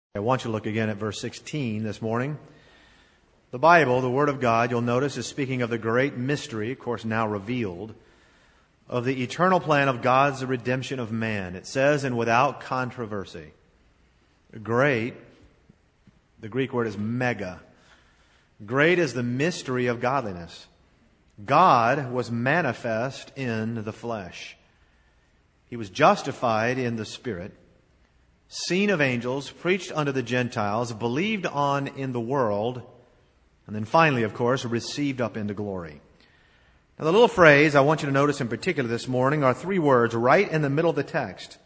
I want you to look again at verse 16 this morning. The Bible, the Word of God, you'll notice, is speaking of the great mystery, of course now revealed, of the eternal plan of God's redemption of man. It says, and without controversy. Great, the Greek word is mega. Great is the mystery of godliness. God was manifest in the flesh. He was justified in the Spirit, seen of angels, preached unto the Gentiles, believed on in the world, and then finally, of course, received up into glory. Now, the little phrase I want you to notice in particular this morning are three words right in the middle of the text.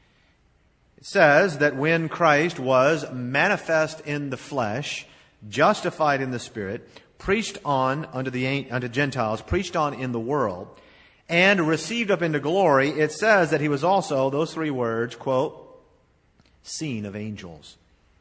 It says that when Christ was manifest in the flesh, justified in the Spirit, preached on unto Gentiles, preached on in the world, and received up into glory, it says that he was also, those three words, quote, seen of angels.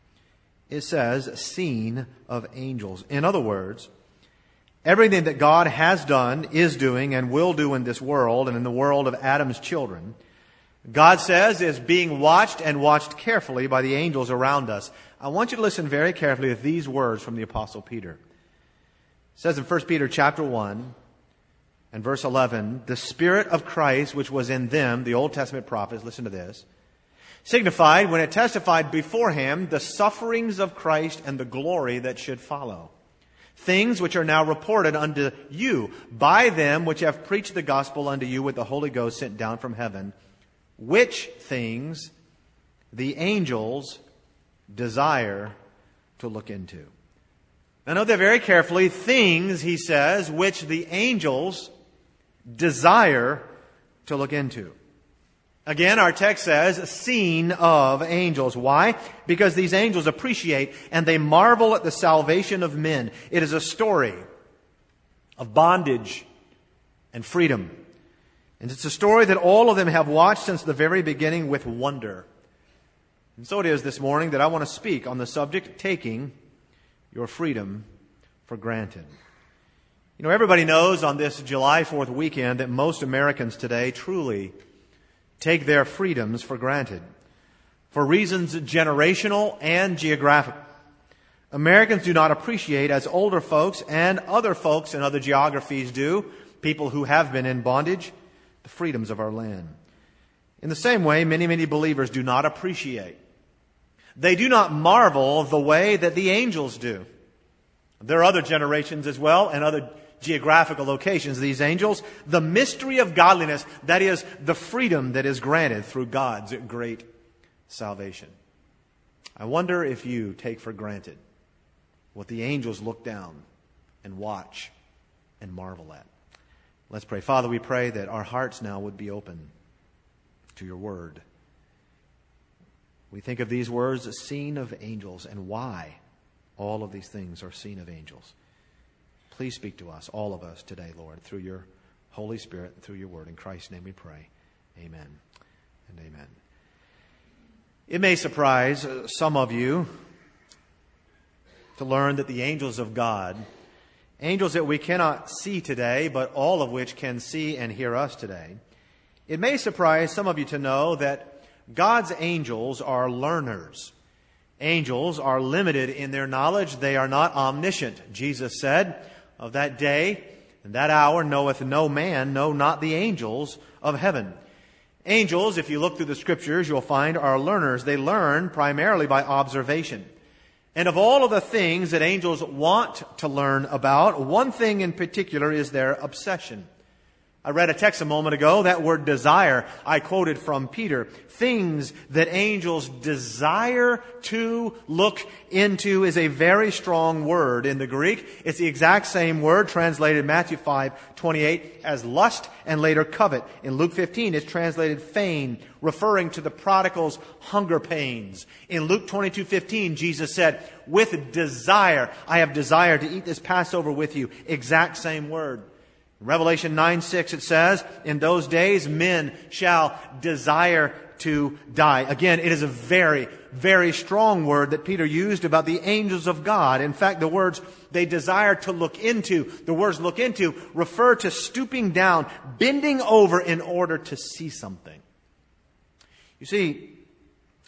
It says, seen of angels. In other words, everything that God has done, is doing, and will do in this world and in the world of Adam's children, God says is being watched and watched carefully by the angels around us. I want you to listen very carefully to these words from the Apostle Peter. It says in 1 Peter chapter 1 and verse 11, the Spirit of Christ which was in them, the Old Testament prophets, listen to this, signified when it testified beforehand the sufferings of Christ and the glory that should follow. Things which are now reported unto you by them which have preached the gospel unto you with the Holy Ghost sent down from heaven, which things the angels desire to look into. Now note that very carefully. Things, he says, which the angels desire to look into. Again, our text says, seen of angels. Why? Because these angels appreciate and they marvel at the salvation of men. It is a story of bondage and freedom. And it's a story that all of them have watched since the very beginning with wonder. And so it is this morning that I want to speak on the subject, taking your freedom for granted. You know, everybody knows on this July 4th weekend that most Americans today truly take their freedoms for granted for reasons generational and geographical. Americans do not appreciate, as older folks and other folks in other geographies do, people who have been in bondage, the freedoms of our land. In the same way, many believers do not appreciate. They do not marvel the way that the angels do. There are other generations as well and other geographical locations, these angels, the mystery of godliness, that is, the freedom that is granted through God's great salvation. I wonder if you take for granted what the angels look down and watch and marvel at. Let's pray. Father, we pray that our hearts now would be open to your word. We think of these words as seen of angels, and why all of these things are seen of angels. Please speak to us, all of us today, Lord, through your Holy Spirit and through your word. In Christ's name we pray. Amen and amen. It may surprise some of you to learn that the angels of God, angels that we cannot see today, but all of which can see and hear us today, it may surprise some of you to know that God's angels are learners. Angels are limited in their knowledge. They are not omniscient. Jesus said, of that day and that hour knoweth no man, no, not the angels of heaven. Angels, if you look through the Scriptures, you'll find are learners. They learn primarily by observation. And of all of the things that angels want to learn about, one thing in particular is their obsession. I read a text a moment ago, that word desire, I quoted from Peter. Things that angels desire to look into is a very strong word in the Greek. It's the exact same word translated Matthew 5:28 as lust and later covet. In Luke 15, it's translated fain, referring to the prodigal's hunger pains. In Luke 22:15, Jesus said, with desire, I have desired to eat this Passover with you. Exact same word. In Revelation 9:6 it says, in those days men shall desire to die. Again, it is a very, very strong word that Peter used about the angels of God. In fact, the words they desire to look into, the words look into, refer to stooping down, bending over in order to see something. You see,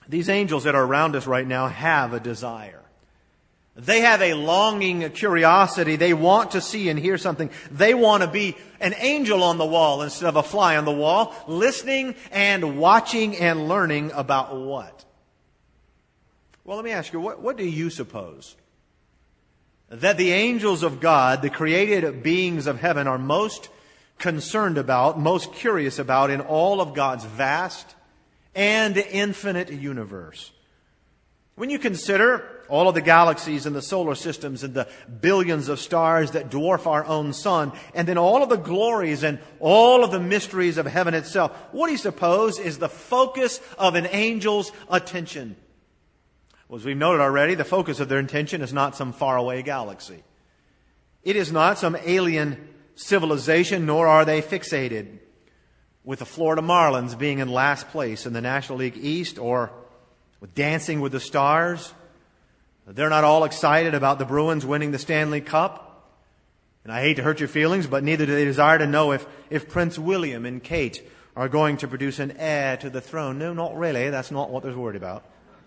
These angels that are around us right now have a desire. They have a longing, a curiosity. They want to see and hear something. They want to be an angel on the wall instead of a fly on the wall, listening and watching and learning about what? Well, let me ask you, what do you suppose that the angels of God, the created beings of heaven, are most concerned about, most curious about in all of God's vast and infinite universe? When you consider all of the galaxies and the solar systems and the billions of stars that dwarf our own sun, and then all of the glories and all of the mysteries of heaven itself, what do you suppose is the focus of an angel's attention? Well, as we've noted already, the focus of their attention is not some faraway galaxy. It is not some alien civilization, nor are they fixated with the Florida Marlins being in last place in the National League East or with Dancing with the Stars. They're not all excited about the Bruins winning the Stanley Cup. And I hate to hurt your feelings, but neither do they desire to know if Prince William and Kate are going to produce an heir to the throne. No, not really. That's not what they're worried about.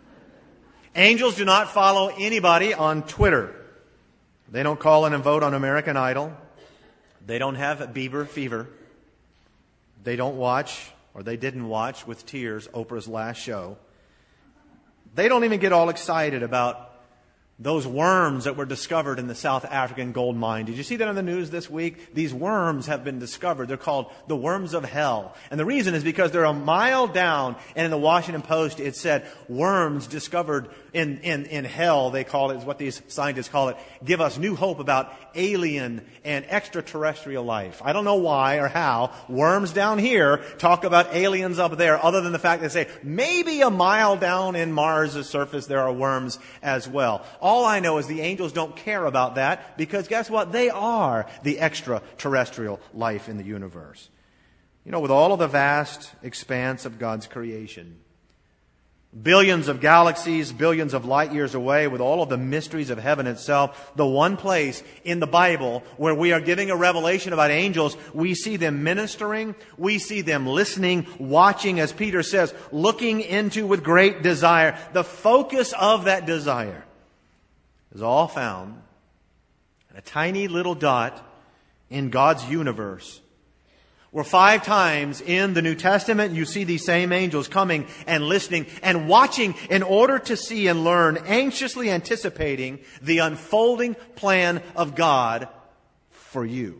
Angels do not follow anybody on Twitter. They don't call in and vote on American Idol. They don't have Bieber fever. They don't watch, or they didn't watch with tears, Oprah's last show. They don't even get all excited about those worms that were discovered in the South African gold mine. Did you see that on the news this week? These worms have been discovered. They're called the worms of hell. And the reason is because they're a mile down, and in the Washington Post it said, worms discovered in hell, they call it, is what these scientists call it, give us new hope about alien and extraterrestrial life. I don't know why or how worms down here talk about aliens up there, other than the fact they say maybe a mile down in Mars' surface there are worms as well. All I know is the angels don't care about that, because guess what? They are the extraterrestrial life in the universe. You know, with all of the vast expanse of God's creation, billions of galaxies, billions of light years away, with all of the mysteries of heaven itself, the one place in the Bible where we are giving a revelation about angels, we see them ministering, we see them listening, watching, as Peter says, looking into with great desire. The focus of that desire is all found in a tiny little dot in God's universe, where 5 times in the New Testament you see these same angels coming and listening and watching in order to see and learn, anxiously anticipating the unfolding plan of God for you,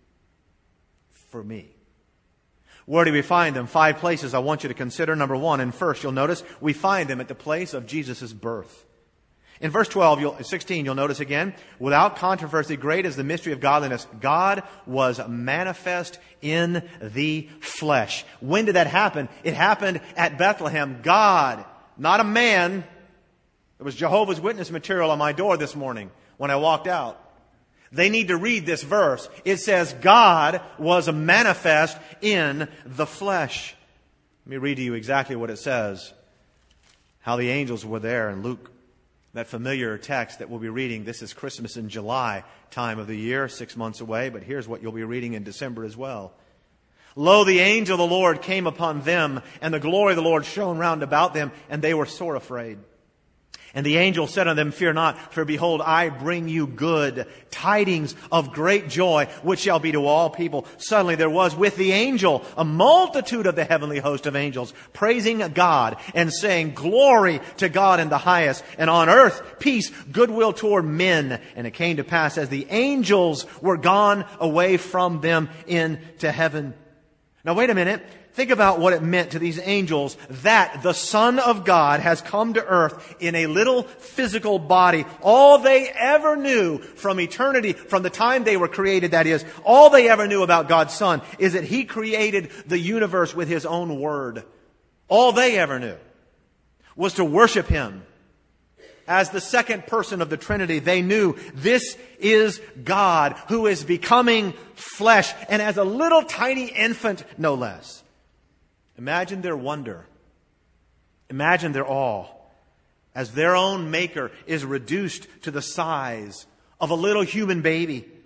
for me. Where do we find them? 5 places I want you to consider. Number 1, and first you'll notice we find them at the place of Jesus' birth. In verse 16, you'll notice again, without controversy, great is the mystery of godliness. God was manifest in the flesh. When did that happen? It happened at Bethlehem. God, not a man. There was Jehovah's Witness material on my door this morning when I walked out. They need to read this verse. It says, God was manifest in the flesh. Let me read to you exactly what it says. How the angels were there in Luke. That familiar text that we'll be reading. This is Christmas in July time of the year, 6 months away, but here's what you'll be reading in December as well. Lo, the angel of the Lord came upon them, and the glory of the Lord shone round about them, and they were sore afraid. And the angel said unto them, Fear not, for behold, I bring you good tidings of great joy, which shall be to all people. Suddenly there was with the angel a multitude of the heavenly host of angels, praising God and saying, Glory to God in the highest, and on earth peace, goodwill toward men. And it came to pass, as the angels were gone away from them into heaven. Now wait a minute. Think about what it meant to these angels that the Son of God has come to earth in a little physical body. All they ever knew from eternity, from the time they were created, that is, all they ever knew about God's Son is that He created the universe with His own word. All they ever knew was to worship Him. As the second person of the Trinity, they knew this is God who is becoming flesh, and as a little tiny infant, no less. Imagine their wonder. Imagine their awe as their own Maker is reduced to the size of a little human baby.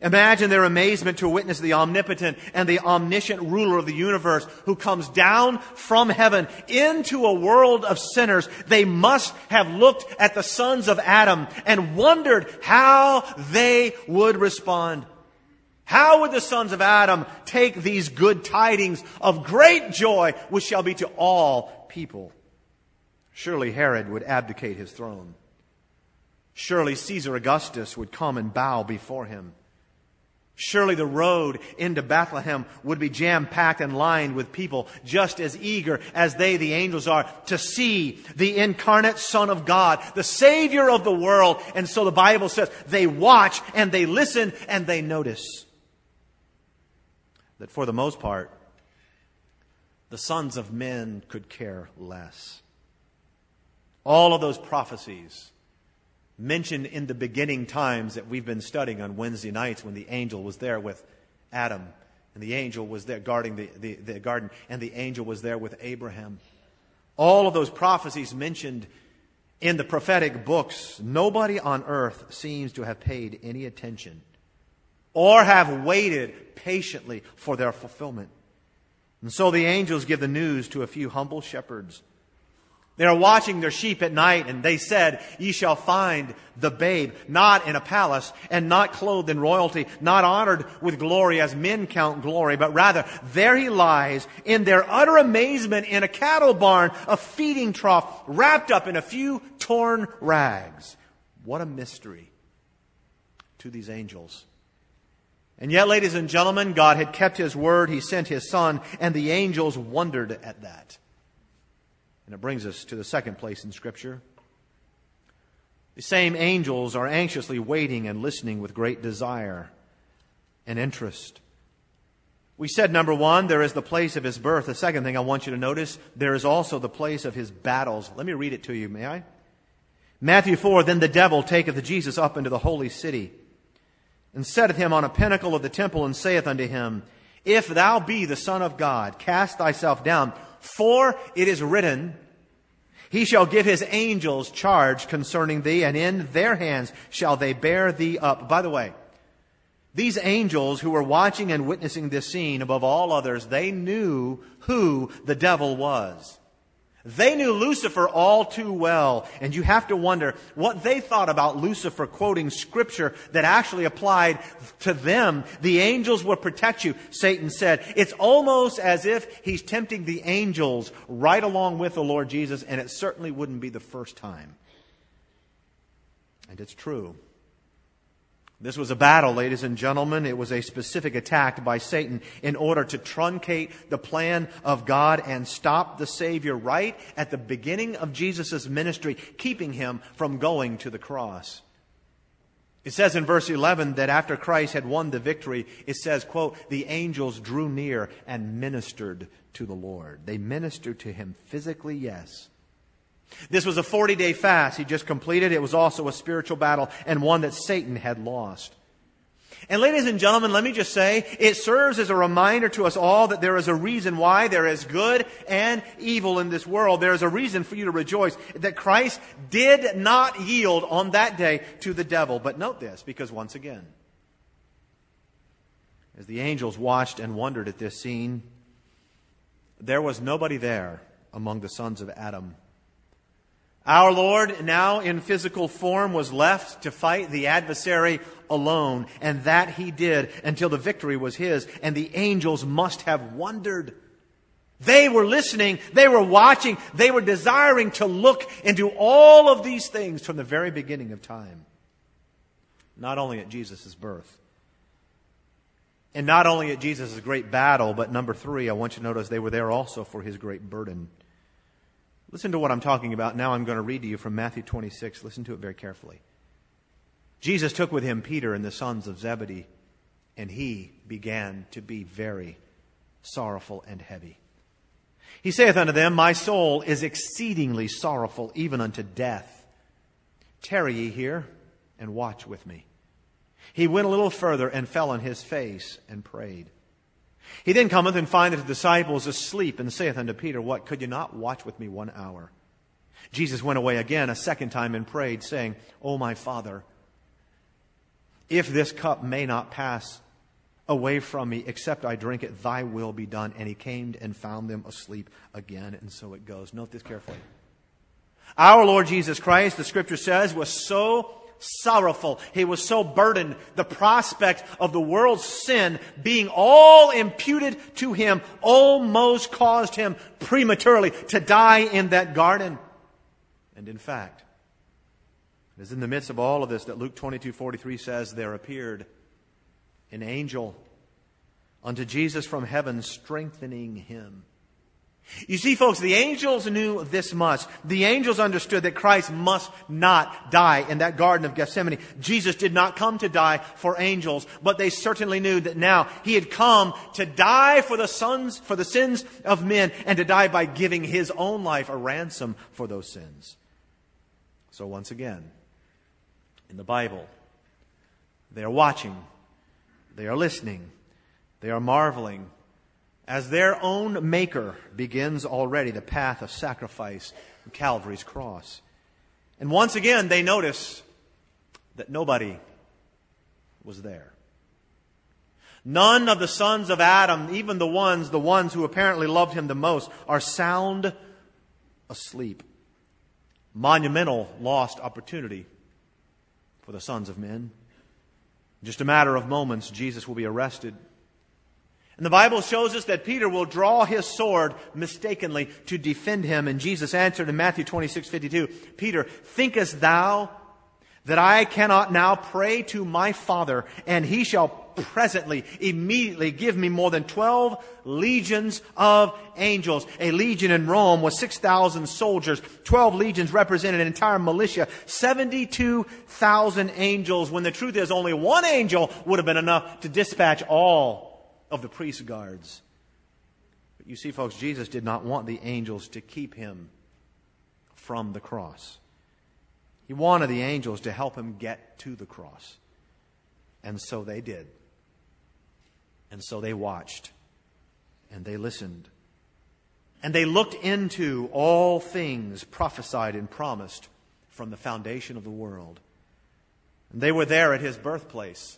Imagine their amazement to witness the omnipotent and the omniscient ruler of the universe who comes down from heaven into a world of sinners. They must have looked at the sons of Adam and wondered how they would respond. How would the sons of Adam take these good tidings of great joy, which shall be to all people? Surely Herod would abdicate his throne. Surely Caesar Augustus would come and bow before him. Surely the road into Bethlehem would be jam-packed and lined with people just as eager as they, the angels, are to see the incarnate Son of God, the Savior of the world. And so the Bible says they watch and they listen and they notice that for the most part, the sons of men could care less. All of those prophecies mentioned in the beginning times that we've been studying on Wednesday nights when the angel was there with Adam and the angel was there guarding the garden and the angel was there with Abraham. All of those prophecies mentioned in the prophetic books, nobody on earth seems to have paid any attention or have waited patiently for their fulfillment. And so the angels give the news to a few humble shepherds. They are watching their sheep at night, and they said, "Ye shall find the babe, not in a palace, and not clothed in royalty, not honored with glory as men count glory, but rather there he lies in their utter amazement in a cattle barn, a feeding trough, wrapped up in a few torn rags." What a mystery to these angels. And yet, ladies and gentlemen, God had kept His word. He sent His Son, and the angels wondered at that. And it brings us to the second place in Scripture. The same angels are anxiously waiting and listening with great desire and interest. We said, number one, there is the place of His birth. The second thing I want you to notice, there is also the place of His battles. Let me read it to you, may I? Matthew 4, "Then the devil taketh Jesus up into the holy city, and setteth him on a pinnacle of the temple, and saith unto him, If thou be the Son of God, cast thyself down. For it is written, He shall give His angels charge concerning thee, and in their hands shall they bear thee up." By the way, these angels who were watching and witnessing this scene, above all others, they knew who the devil was. They knew Lucifer all too well, and you have to wonder what they thought about Lucifer quoting Scripture that actually applied to them. The angels will protect you, Satan said. It's almost as if he's tempting the angels right along with the Lord Jesus, and it certainly wouldn't be the first time. And it's true. This was a battle, ladies and gentlemen. It was a specific attack by Satan in order to truncate the plan of God and stop the Savior right at the beginning of Jesus' ministry, keeping Him from going to the cross. It says in verse 11 that after Christ had won the victory, it says, quote, "The angels drew near and ministered to the Lord." They ministered to Him physically, yes. This was a 40-day fast He just completed. It was also a spiritual battle and one that Satan had lost. And ladies and gentlemen, let me just say, it serves as a reminder to us all that there is a reason why there is good and evil in this world. There is a reason for you to rejoice that Christ did not yield on that day to the devil. But note this, because once again, as the angels watched and wondered at this scene, there was nobody there among the sons of Adam. Our Lord, now in physical form, was left to fight the adversary alone. And that He did until the victory was His. And the angels must have wondered. They were listening. They were watching. They were desiring to look into all of these things from the very beginning of time. Not only at Jesus' birth. And not only at Jesus' great battle, but number three, I want you to notice they were there also for His great burden. Listen to what I'm talking about. Now I'm going to read to you from Matthew 26. Listen to it very carefully. "Jesus took with Him Peter and the sons of Zebedee, and He began to be very sorrowful and heavy. He saith unto them, My soul is exceedingly sorrowful, even unto death. Tarry ye here, and watch with me. He went a little further, and fell on his face, and prayed. He then cometh and findeth the disciples asleep, and saith unto Peter, What, could you not watch with me 1 hour? Jesus went away again a second time and prayed, saying, O my Father, if this cup may not pass away from me, except I drink it, thy will be done. And he came and found them asleep again. And so it goes. Note this carefully. Our Lord Jesus Christ, the Scripture says, was so sorrowful. He was so burdened. The prospect of the world's sin being all imputed to him almost caused him prematurely to die in that garden. And in fact, it is in the midst of all of this that Luke 22:43 says, there appeared an angel unto Jesus from heaven, strengthening him. You see, folks, the angels knew this much. The angels understood that Christ must not die in that Garden of Gethsemane. Jesus did not come to die for angels, but they certainly knew that now he had come to die for the sins of men, and to die by giving his own life a ransom for those sins. So once again, in the Bible, they are watching, they are listening, they are marveling, as their own Maker begins already the path of sacrifice on Calvary's cross. And once again, they notice that nobody was there. None of the sons of Adam, even the ones who apparently loved him the most, are sound asleep. Monumental lost opportunity for the sons of men. In just a matter of moments, Jesus will be arrested. And the Bible shows us that Peter will draw his sword mistakenly to defend him. And Jesus answered in Matthew 26:52, Peter, thinkest thou that I cannot now pray to my Father, and he shall presently, immediately give me more than 12 legions of angels? A legion in Rome was 6,000 soldiers. 12 legions represented an entire militia. 72,000 angels, when the truth is only one angel would have been enough to dispatch all of the priest's guards. But you see, folks, Jesus did not want the angels to keep him from the cross. He wanted the angels to help him get to the cross. And so they did. And so they watched. And they listened. And they looked into all things prophesied and promised from the foundation of the world. And they were there at his birthplace.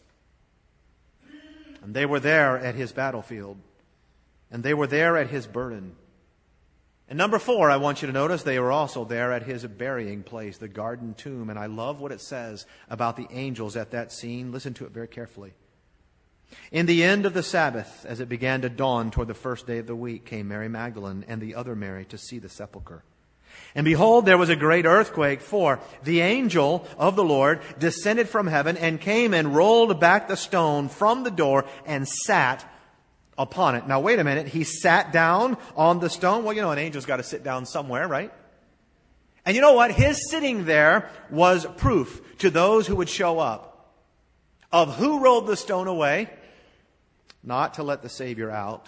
And they were there at his battlefield. And they were there at his burden. And number 4, I want you to notice, they were also there at his burying place, the garden tomb. And I love what it says about the angels at that scene. Listen to it very carefully. In the end of the Sabbath, as it began to dawn toward the first day of the week, came Mary Magdalene and the other Mary to see the sepulchre. And behold, there was a great earthquake, for the angel of the Lord descended from heaven and came and rolled back the stone from the door and sat upon it. Now, wait a minute. He sat down on the stone. Well, an angel's got to sit down somewhere, right? And you know what? His sitting there was proof to those who would show up of who rolled the stone away, not to let the Savior out,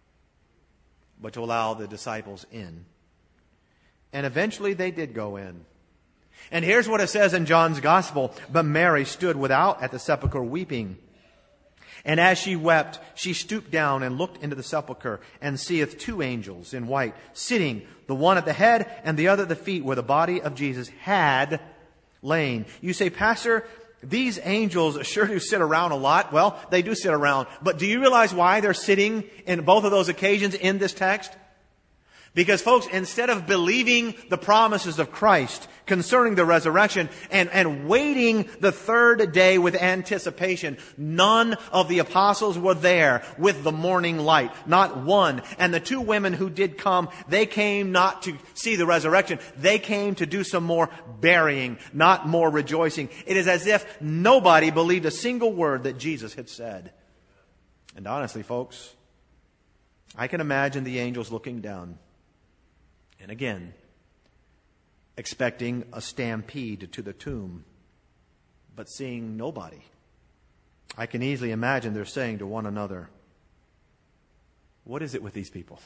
but to allow the disciples in. And eventually they did go in. And here's what it says in John's Gospel. But Mary stood without at the sepulchre weeping. And as she wept, she stooped down and looked into the sepulchre, and seeth 2 angels in white, sitting, the one at the head and the other at the feet, where the body of Jesus had lain. You say, Pastor, these angels sure do sit around a lot. Well, they do sit around. But do you realize why they're sitting in both of those occasions in this text? Because, folks, instead of believing the promises of Christ concerning the resurrection and waiting the third day with anticipation, none of the apostles were there with the morning light. Not one. And the 2 women who did come, they came not to see the resurrection. They came to do some more burying, not more rejoicing. It is as if nobody believed a single word that Jesus had said. And honestly, folks, I can imagine the angels looking down. And again, expecting a stampede to the tomb, but seeing nobody. I can easily imagine they're saying to one another, what is it with these people?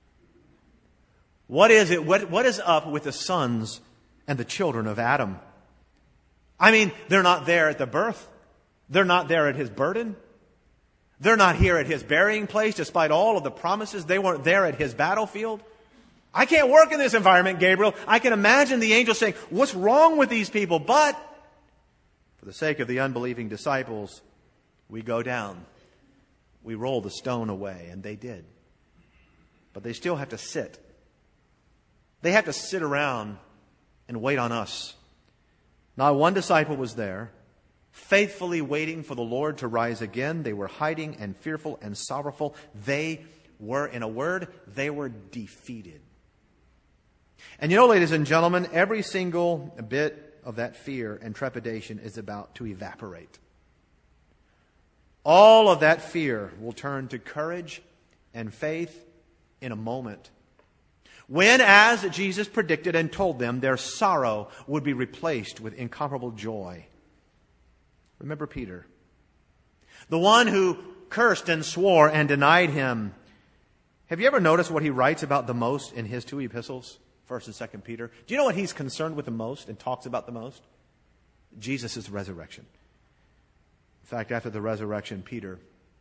What is it? What is up with the sons and the children of Adam? I mean, they're not there at the birth. They're not there at his burden. They're not here at his burying place, despite all of the promises. They weren't there at his battlefield. I can't work in this environment, Gabriel. I can imagine the angel saying, what's wrong with these people? But For the sake of the unbelieving disciples, we go down. We roll the stone away, and they did. But they still have to sit. They have to sit around and wait on us. Not one disciple was there, faithfully waiting for the Lord to rise again. They were hiding and fearful and sorrowful. They were, in a word, they were defeated. And you know, ladies and gentlemen, every single bit of that fear and trepidation is about to evaporate. All of that fear will turn to courage and faith in a moment. When, as Jesus predicted and told them, their sorrow would be replaced with incomparable joy. Remember Peter, the one who cursed and swore and denied him. Have you ever noticed what he writes about the most in his two epistles, 1st and 2nd Peter? Do you know what he's concerned with the most and talks about the most? Jesus' resurrection. In fact, after the resurrection, Peter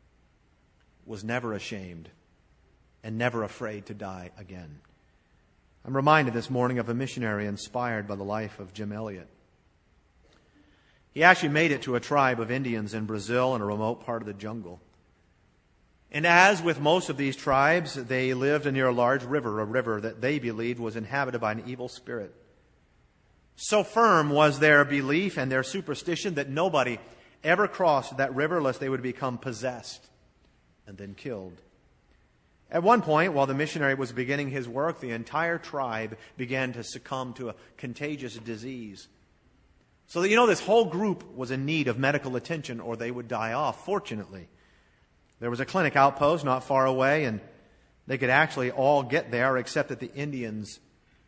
was never ashamed and never afraid to die again. I'm reminded this morning of a missionary inspired by the life of Jim Elliot. He actually made it to a tribe of Indians in Brazil in a remote part of the jungle. And as with most of these tribes, they lived near a large river, a river that they believed was inhabited by an evil spirit. So firm was their belief and their superstition that nobody ever crossed that river lest they would become possessed and then killed. At one point, while the missionary was beginning his work, the entire tribe began to succumb to a contagious disease. So that, this whole group was in need of medical attention or they would die off. Fortunately, there was a clinic outpost not far away, and they could actually all get there, except that the Indians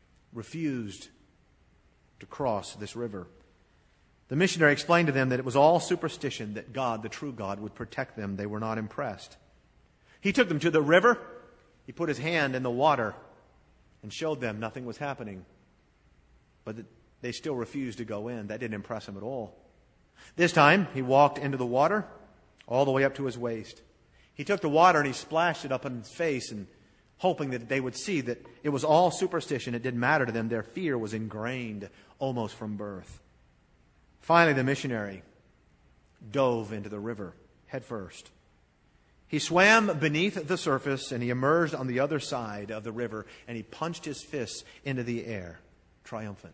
refused to cross this river. The missionary explained to them that it was all superstition, that God, the true God, would protect them. They were not impressed. He took them to the river. He put his hand in the water and showed them nothing was happening. But they still refused to go in. That didn't impress him at all. This time, he walked into the water all the way up to his waist. He took the water and he splashed it up in his face, and hoping that they would see that it was all superstition. It didn't matter to them. Their fear was ingrained almost from birth. Finally, the missionary dove into the river head first. He swam beneath the surface and he emerged on the other side of the river, and he punched his fists into the air, triumphant.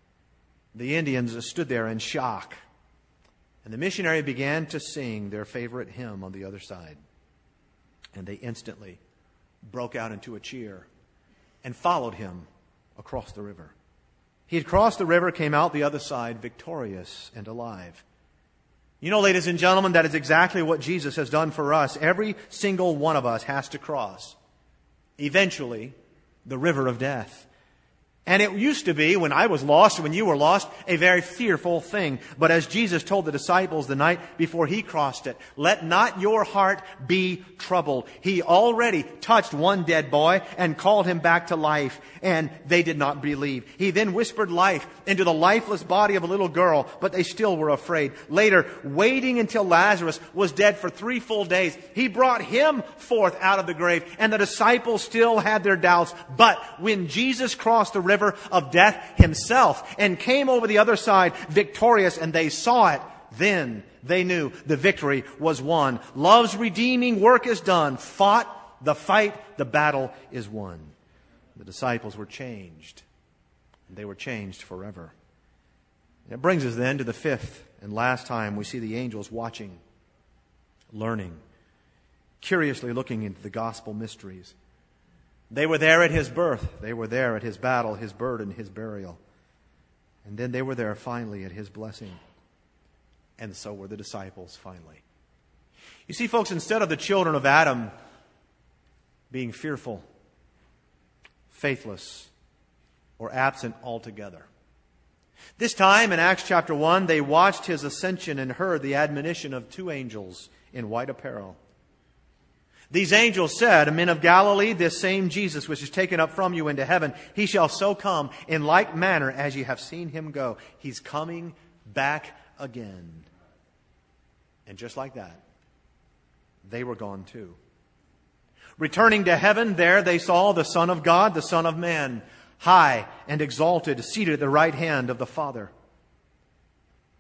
The Indians stood there in shock, and the missionary began to sing their favorite hymn on the other side. And they instantly broke out into a cheer and followed him across the river. He had crossed the river, came out the other side victorious and alive. Ladies and gentlemen, that is exactly what Jesus has done for us. Every single one of us has to cross, eventually, the river of death. And it used to be, when I was lost, when you were lost, a very fearful thing. But as Jesus told the disciples the night before he crossed it, let not your heart be troubled. He already touched one dead boy and called him back to life, and they did not believe. He then whispered life into the lifeless body of a little girl, but they still were afraid. Later, waiting until Lazarus was dead for 3 full days, he brought him forth out of the grave, and the disciples still had their doubts. But when Jesus crossed the river of death himself and came over the other side victorious, and they saw it, then they knew the victory was won. Love's redeeming work is done. Fought the fight, the battle is won. The disciples were changed. They were changed forever. It brings us then to the 5th and last time we see the angels watching, learning, curiously looking into the gospel mysteries. They were there at his birth. They were there at his battle, his burden, his burial. And then they were there finally at his blessing. And so were the disciples finally. You see, folks, instead of the children of Adam being fearful, faithless, or absent altogether, this time in Acts chapter 1, they watched his ascension and heard the admonition of 2 angels in white apparel. These angels said, Men of Galilee, this same Jesus which is taken up from you into heaven, he shall so come in like manner as ye have seen him go. He's coming back again. And just like that, they were gone too. Returning to heaven, there they saw the Son of God, the Son of Man, high and exalted, seated at the right hand of the Father.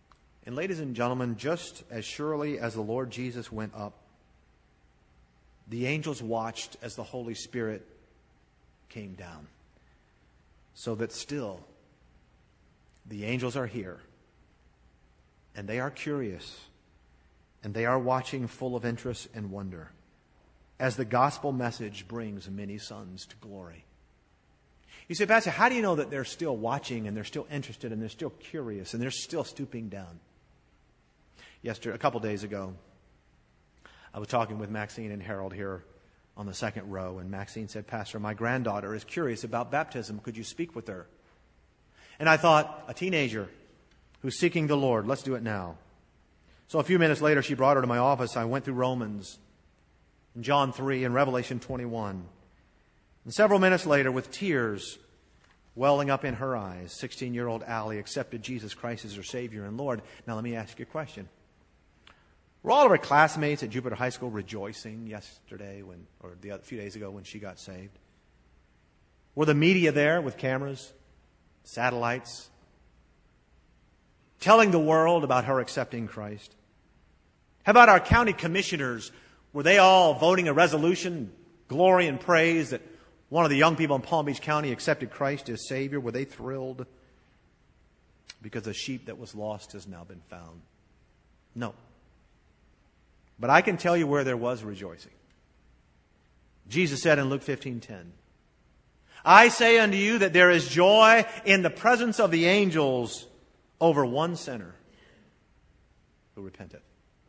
And ladies and gentlemen, just as surely as the Lord Jesus went up, the angels watched as the Holy Spirit came down. So that still, the angels are here, and they are curious, and they are watching full of interest and wonder as the gospel message brings many sons to glory. You say, Pastor, how do you know that they're still watching and they're still interested and they're still curious and they're still stooping down? A couple days ago, I was talking with Maxine and Harold here on the second row, and Maxine said, Pastor, my granddaughter is curious about baptism. Could you speak with her? And I thought, a teenager who's seeking the Lord, let's do it now. So a few minutes later, she brought her to my office. I went through Romans, and John 3, and Revelation 21. And several minutes later, with tears welling up in her eyes, 16-year-old Allie accepted Jesus Christ as her Savior and Lord. Now let me ask you a question. Were all of her classmates at Jupiter High School rejoicing yesterday or a few days ago when she got saved? Were the media there with cameras, satellites, telling the world about her accepting Christ? How about our county commissioners? Were they all voting a resolution, glory and praise, that one of the young people in Palm Beach County accepted Christ as Savior? Were they thrilled because the sheep that was lost has now been found? No. But I can tell you where there was rejoicing. Jesus said in Luke 15:10, I say unto you that there is joy in the presence of the angels over one sinner who repented.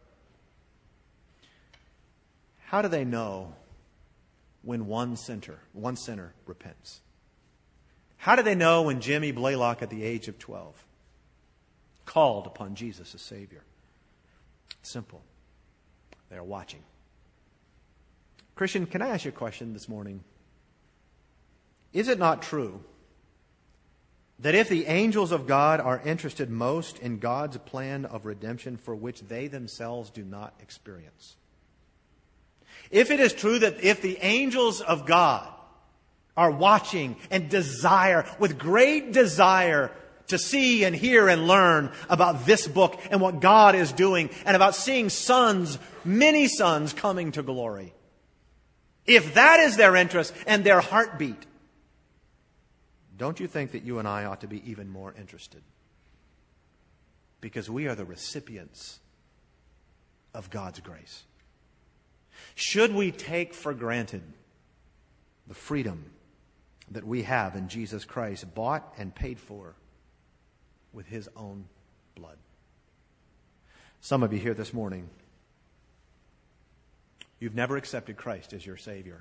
How do they know when one sinner repents? How do they know when Jimmy Blaylock at the age of 12 called upon Jesus as Savior? It's simple. They are watching. Christian, can I ask you a question this morning? Is it not true that if the angels of God are interested most in God's plan of redemption for which they themselves do not experience, if it is true that if the angels of God are watching and with great desire to see and hear and learn about this book and what God is doing and about seeing many sons coming to glory, if that is their interest and their heartbeat, don't you think that you and I ought to be even more interested? Because we are the recipients of God's grace. Should we take for granted the freedom that we have in Jesus Christ, bought and paid for with His own blood? Some of you here this morning, you've never accepted Christ as your Savior.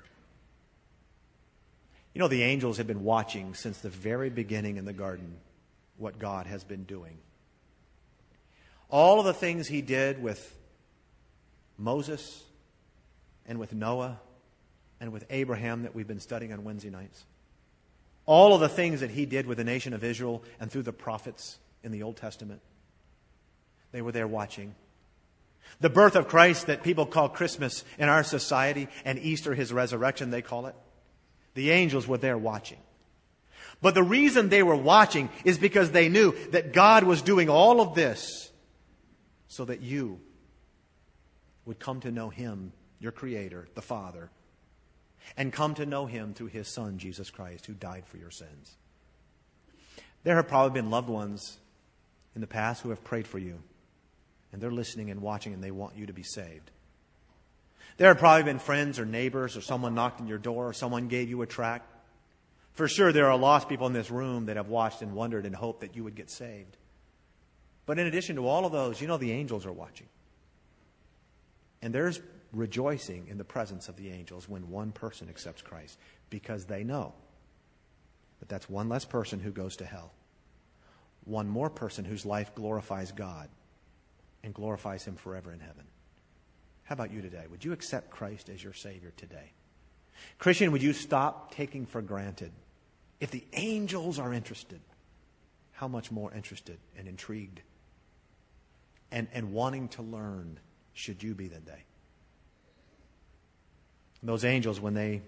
You know, the angels have been watching since the very beginning in the garden what God has been doing. All of the things He did with Moses and with Noah and with Abraham that we've been studying on Wednesday nights. All of the things that He did with the nation of Israel and through the prophets in the Old Testament. They were there watching. The birth of Christ that people call Christmas in our society, and Easter, His resurrection, they call it. The angels were there watching. But the reason they were watching is because they knew that God was doing all of this so that you would come to know Him, your Creator, the Father, and come to know Him through His Son, Jesus Christ, who died for your sins. There have probably been loved ones in the past who have prayed for you, and they're listening and watching, and they want you to be saved. There have probably been friends or neighbors, or someone knocked on your door, or someone gave you a tract. For sure, there are lost people in this room that have watched and wondered and hoped that you would get saved. But in addition to all of those, you know the angels are watching. And there's rejoicing in the presence of the angels when one person accepts Christ, because they know that that's one less person who goes to hell. One more person whose life glorifies God and glorifies Him forever in heaven. How about you today? Would you accept Christ as your Savior today? Christian, would you stop taking for granted? If the angels are interested, how much more interested and intrigued and wanting to learn should you be today? Those angels, when they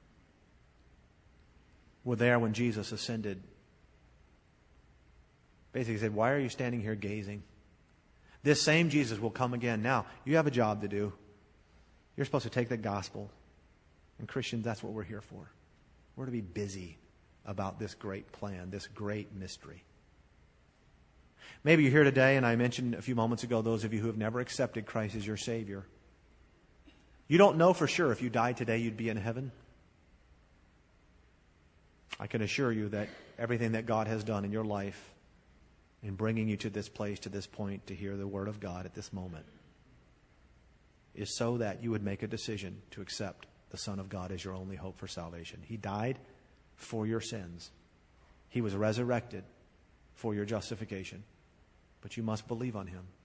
were there when Jesus ascended, basically said, why are you standing here gazing? This same Jesus will come again. Now, you have a job to do. You're supposed to take the gospel. And Christians, that's what we're here for. We're to be busy about this great plan, this great mystery. Maybe you're here today, and I mentioned a few moments ago, those of you who have never accepted Christ as your Savior. You don't know for sure if you died today you'd be in heaven. I can assure you that everything that God has done in your life in bringing you to this place, to this point, to hear the Word of God at this moment, is so that you would make a decision to accept the Son of God as your only hope for salvation. He died for your sins. He was resurrected for your justification. But you must believe on Him.